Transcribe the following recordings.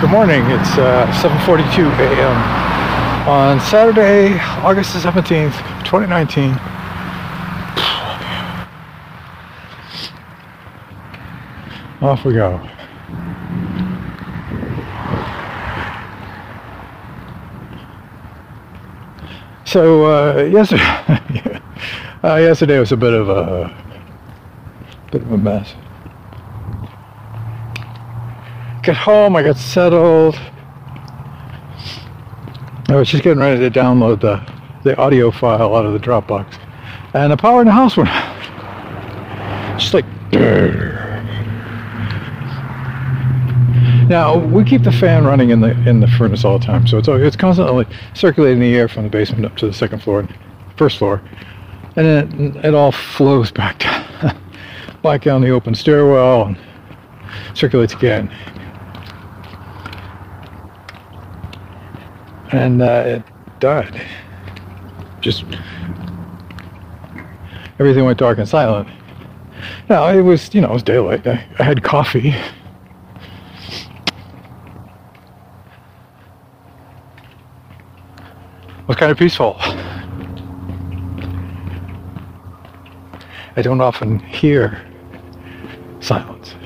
Good morning. It's 7:42 a.m. on Saturday, August the 17th, 2019. Off we go. So yesterday was a bit of a mess. Got home, I got settled. I was just getting ready to download the audio file out of the Dropbox, and the power in the house went out. Just like. Now we keep the fan running in the furnace all the time, so it's constantly circulating the air from the basement up to the first floor, and then it all flows back down the open stairwell and circulates again. And it died. Just everything went dark and silent. Now it was daylight. I had coffee. It was kind of peaceful. I don't often hear silence.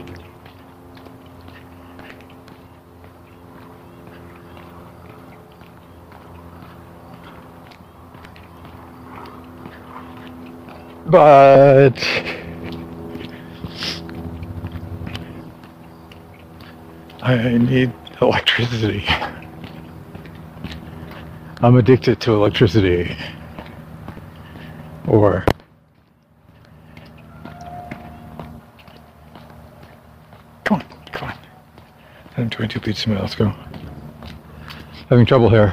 But I need electricity. I'm addicted to electricity. Or come on. I'm 22 pizza minutes. Let's go. Having trouble here.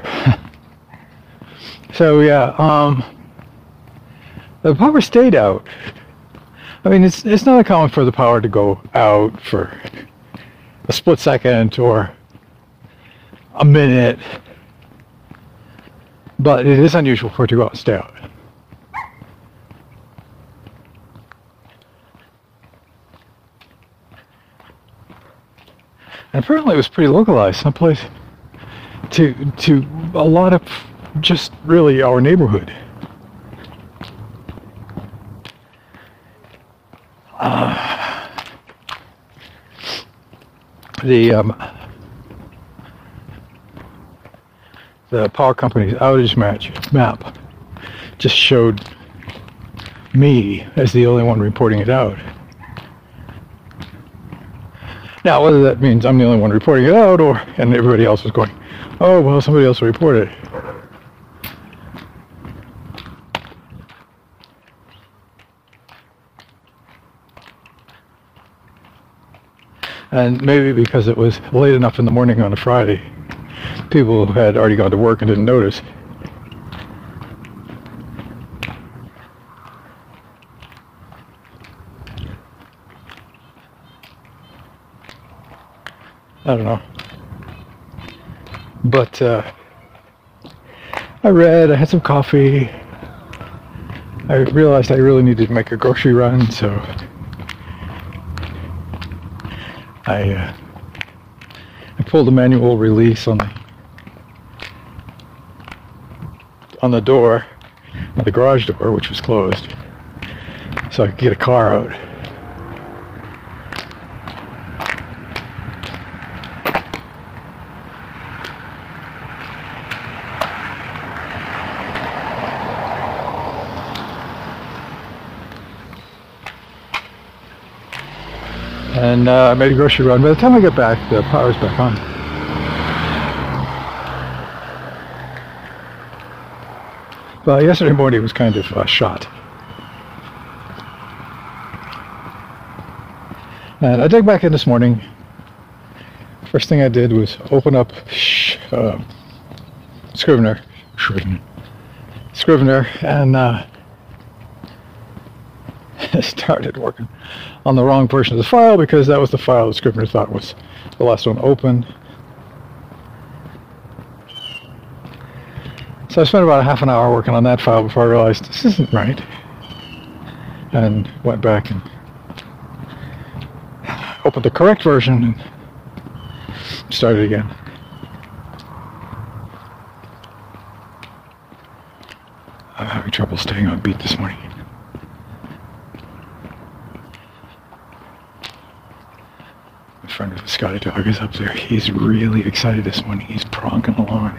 So yeah, the power stayed out. I mean, it's not uncommon for the power to go out for a split second or a minute, but it is unusual for it to go out and stay out. And apparently it was pretty localized, someplace to a lot of just really our neighborhood. The power company's outage map just showed me as the only one reporting it out. Now, whether that means I'm the only one reporting it out, and everybody else is going, oh well, somebody else will report it. And maybe because it was late enough in the morning on a Friday, people had already gone to work and didn't notice. I don't know. But I read, I had some coffee. I realized I really needed to make a grocery run, so I pulled a manual release on the door, the garage door, which was closed, so I could get a car out. And I made a grocery run. By the time I get back, the power's back on. But yesterday morning was kind of shot. And I dug back in this morning. First thing I did was open up Scrivener, and started working on the wrong version of the file, because that was the file that Scrivener thought was the last one open. So I spent about a half an hour working on that file before I realized this isn't right, and went back and opened the correct version and started again. I'm having trouble staying on beat this morning. My friend with the Scotty dog is up there. He's really excited this morning. He's pronking along.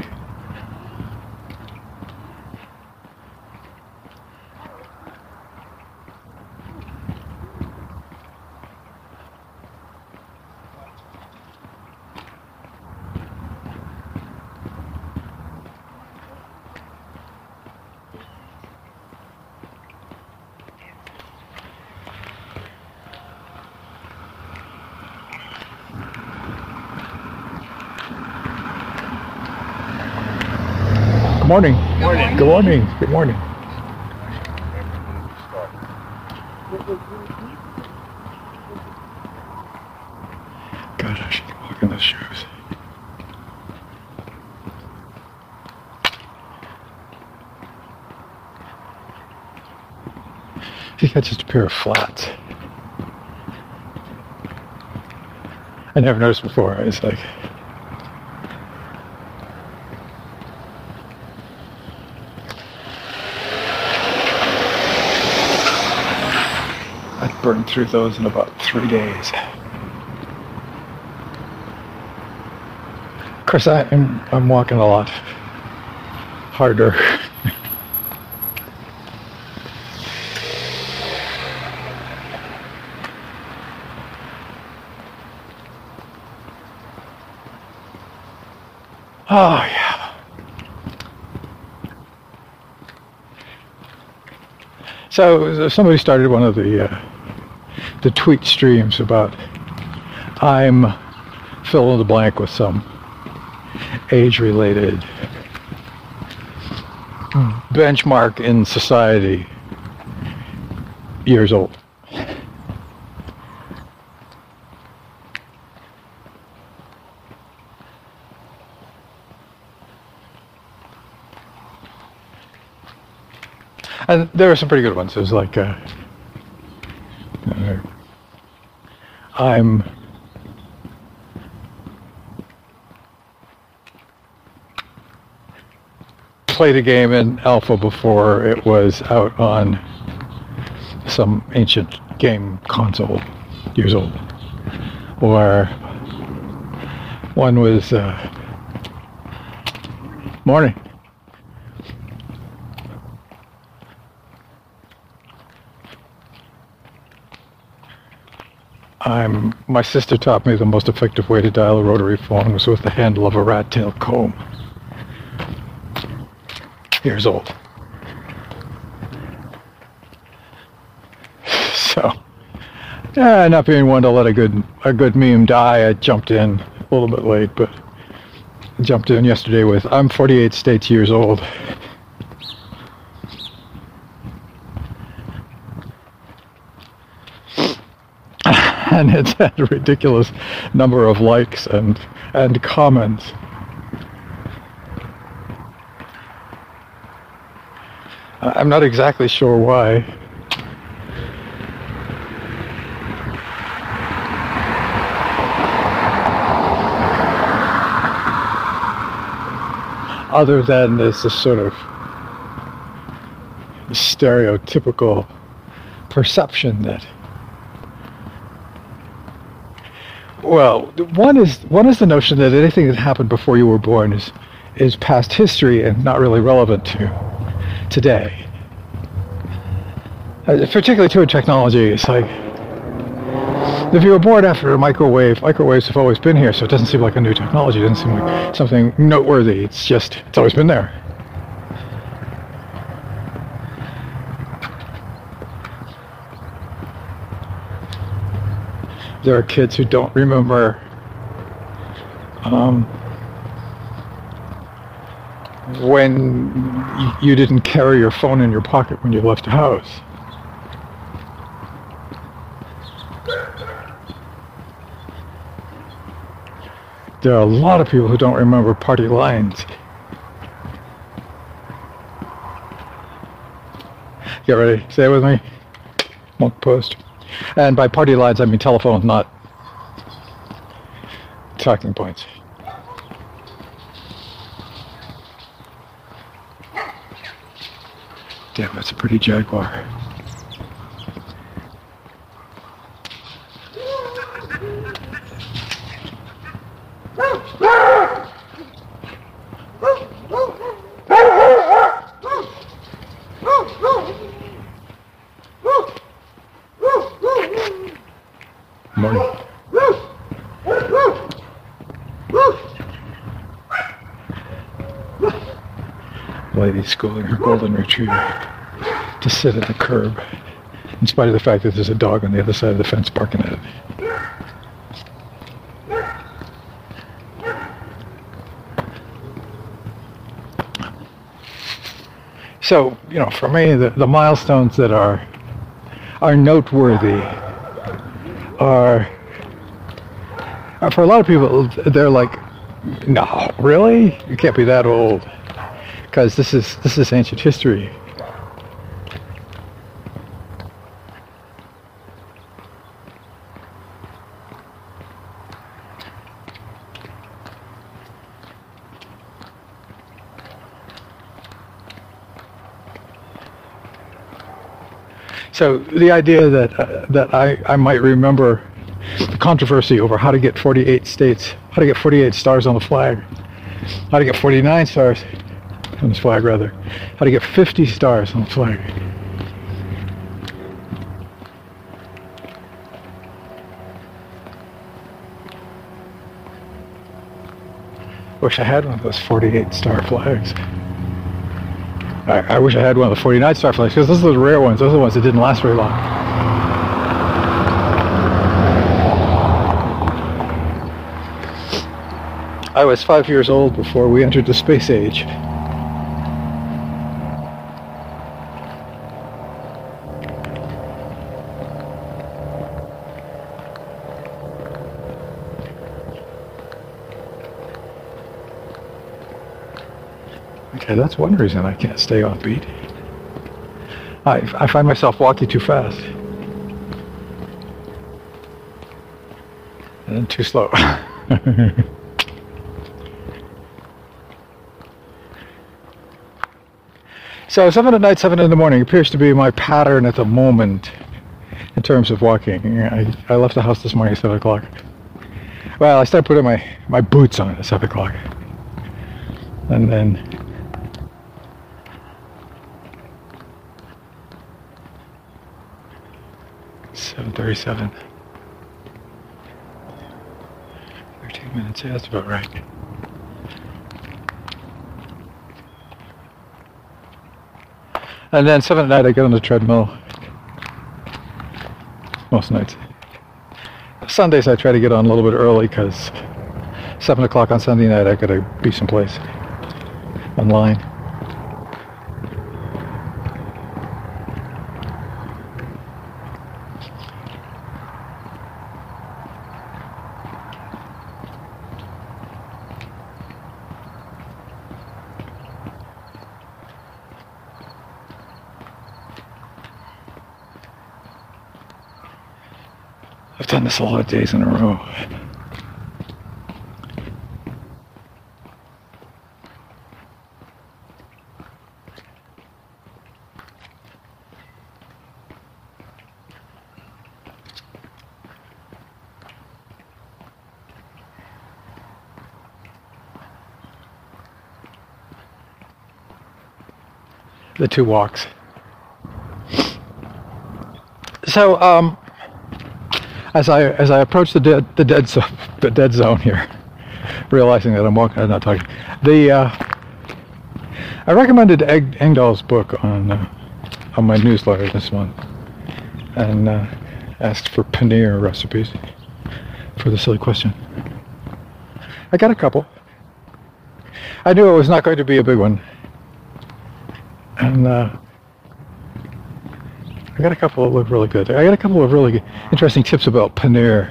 Good morning. Good morning. Good morning. God, I should walk in those shoes. I think that's just a pair of flats. I never noticed before. I was like, I'd burned through those in about 3 days. Of course, I'm walking a lot harder. Oh, yeah. So somebody started one of the tweet streams about I'm fill in the blank with some age-related benchmark in society, years old. And there were some pretty good ones. It was like, I'm played a game in alpha before it was out on some ancient game console, years old. Or one was, morning. My sister taught me the most effective way to dial a rotary phone was with the handle of a rat tail comb. Years old. So, not being one to let a good meme die, I jumped in a little bit late, but I jumped in yesterday with I'm 48 states years old. And it's had a ridiculous number of likes and comments. I'm not exactly sure why. Other than this sort of stereotypical perception that, well, one is the notion that anything that happened before you were born is past history and not really relevant to today. Particularly to a technology, it's like if you were born after a microwaves have always been here, so it doesn't seem like a new technology. It doesn't seem like something noteworthy. It's always been there. There are kids who don't remember when you didn't carry your phone in your pocket when you left the house. There are a lot of people who don't remember party lines. Get ready. Say it with me. Monk post. And by party lines, I mean telephones, not talking points. Damn, that's a pretty Jaguar. Morning. Lady schooling her golden retriever to sit at the curb, in spite of the fact that there's a dog on the other side of the fence barking at it. So, you know, for me, the milestones that are noteworthy are for a lot of people, they're like, no, really? You can't be that old. Because this is ancient history. So the idea that I might remember the controversy over how to get 48 stars on the flag, how to get 49 stars on this flag, rather, how to get 50 stars on the flag. Wish I had one of those 48 star flags. I wish I had one of the 49 star flags, because those are the rare ones. Those are the ones that didn't last very long. I was 5 years old before we entered the space age. Okay, that's one reason I can't stay off beat. I find myself walking too fast. And then too slow. So 7 at night, 7 in the morning appears to be my pattern at the moment in terms of walking. I left the house this morning at 7 o'clock. Well, I started putting my boots on at 7 o'clock. And then 7:37. 13 minutes, yeah, that's about right. And then 7 at night I get on the treadmill. Most nights. Sundays I try to get on a little bit early, because 7 o'clock on Sunday night I gotta be someplace online. I've done this a lot of days in a row. The 2 walks. So, as I approach the dead zone here, realizing that I'm walking, I'm not talking. I recommended Engdahl's book on my newsletter this month, and asked for paneer recipes for the silly question. I got a couple. I knew it was not going to be a big one, and I got a couple that look really good. I got a couple of really interesting tips about paneer.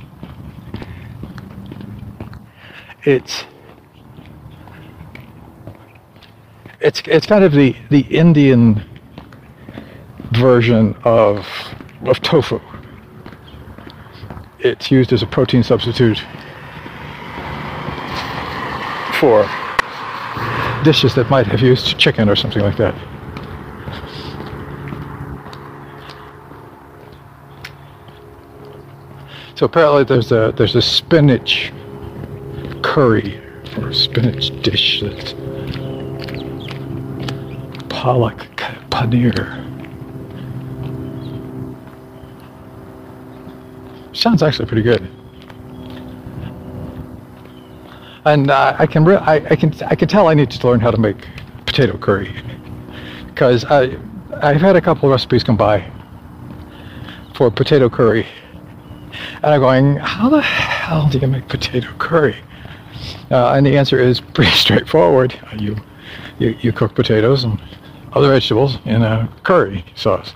It's kind of the Indian version of tofu. It's used as a protein substitute for dishes that might have used chicken or something like that. So apparently there's a spinach curry or spinach dish that's palak paneer. Sounds actually pretty good. And I can tell I need to learn how to make potato curry, because I've had a couple of recipes come by for potato curry, and I'm going, how the hell do you make potato curry? And the answer is pretty straightforward. You cook potatoes and other vegetables in a curry sauce.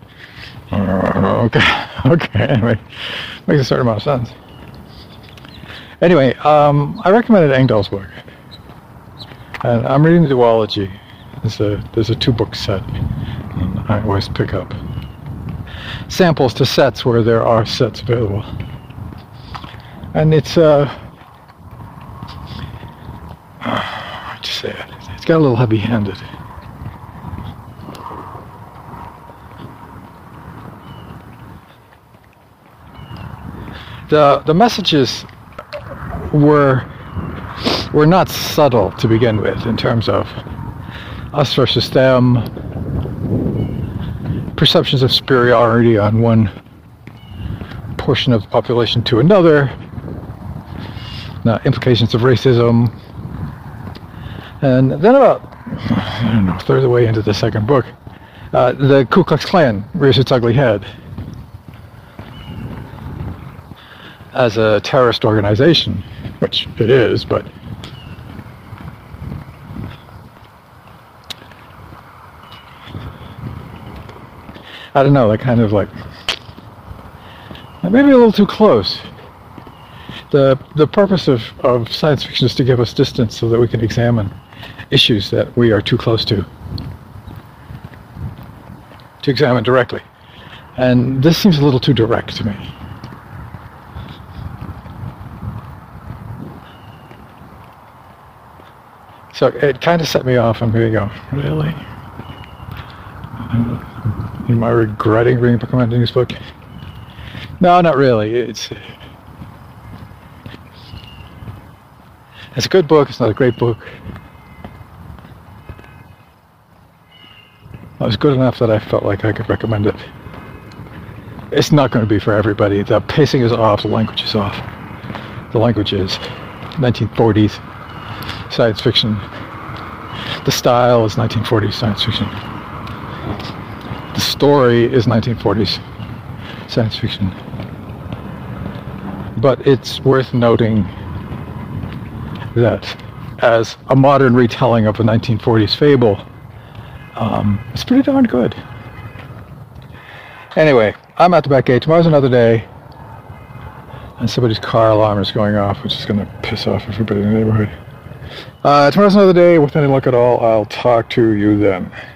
Okay. Anyway, makes a certain amount of sense. Anyway, I recommended Engdahl's book, and I'm reading the duology. There's a 2-book set, and I always pick up samples to sets where there are sets available. And it's hard to say it. It's got a little heavy-handed. The messages were not subtle to begin with, in terms of us versus them, perceptions of superiority on one portion of the population to another, implications of racism. And then about, I don't know, a third of the way into the second book, the Ku Klux Klan rears its ugly head as a terrorist organization, which it is, but I don't know, kind of like maybe a little too close. The purpose of science fiction is to give us distance so that we can examine issues that we are too close to examine directly. And this seems a little too direct to me. So it kind of set me off. I'm going to go, really? Am I regretting recommending this book? No, not really. It's a good book. It's not a great book. It was good enough that I felt like I could recommend it. It's not going to be for everybody. The pacing is off. The language is off. The language is 1940s science fiction. The style is 1940s science fiction. The story is 1940s science fiction. But it's worth noting that as a modern retelling of a 1940s fable, it's pretty darn good. Anyway, I'm at the back gate. Tomorrow's another day. And somebody's car alarm is going off, which is going to piss off everybody in the neighborhood. Tomorrow's another day. With any luck at all, I'll talk to you then.